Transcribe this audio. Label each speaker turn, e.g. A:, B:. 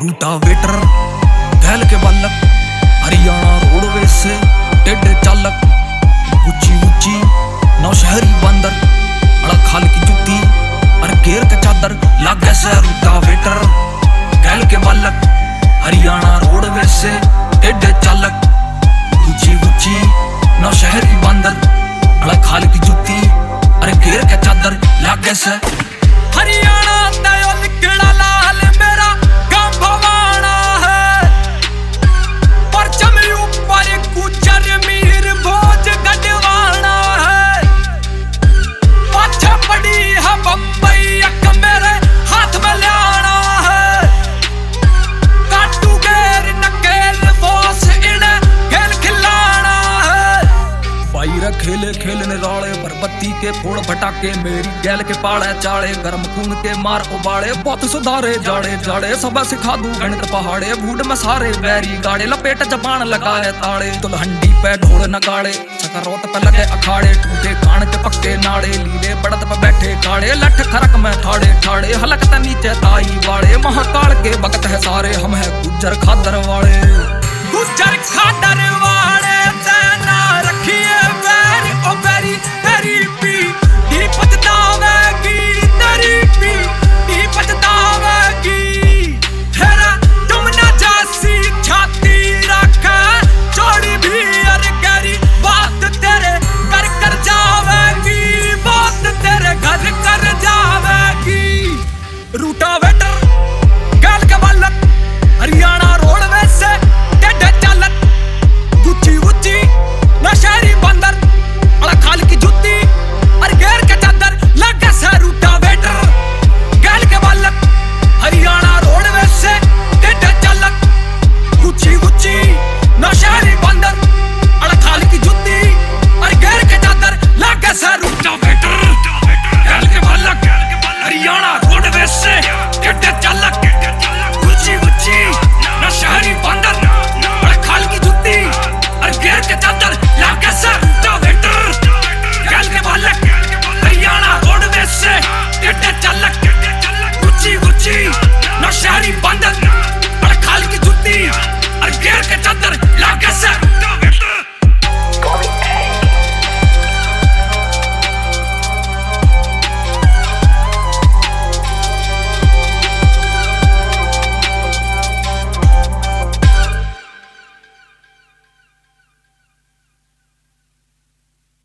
A: rotavator घैल के बालक, हरियाणा रोडवेज से टेढ़े चालक, ऊंची ऊंची नौशहरी बंदर, अड़ा खाल की जुत्ती और घेर का चादर, लागे से रूटावेटर घैल के बालक, हरियाणा रोडवेज से टेढ़े चालक, ऊंची ऊंची नौशहरी बंदर, अड़ा खाल की जुत्ती और घेर का चादर, लागे से हरियाणा दयो लिखड़ा लाल मेरा गांव भवाना है, परचम ऊपर गुजर मीर भोज गढ़वाना है, पाछे पड़ी है बम्बई अक मेरे हाथ में लाना है, काटू गेर नकेल फोस इन्हें खेल खिलाना है, बाईरा खेले खेलने राले बत्ती के फोड़ फटाके, मेरी गैल के पाड़े चाड़े, गर्म खून के मार उबाड़े, बहुत सुधारे जाड़े जाड़े, सब सिखा दूं गणित पहाड़े, बूढ़ में सारे बैरी गाड़े, लपेट जबान लगाए ताड़े, दुल्हंडी पे ढोल नगाड़े, सकरोत पे लगे अखाड़े, टूटे कान के पक्के नाड़े, लीले बड़द पे बैठे काड़े, लठ खरक में ठाड़े ठाड़े, हलकता नीचे ताई वाड़े, महाकाल के भगत है सारे, हम है गुज्जर खादर वाले, गुज्जर खादर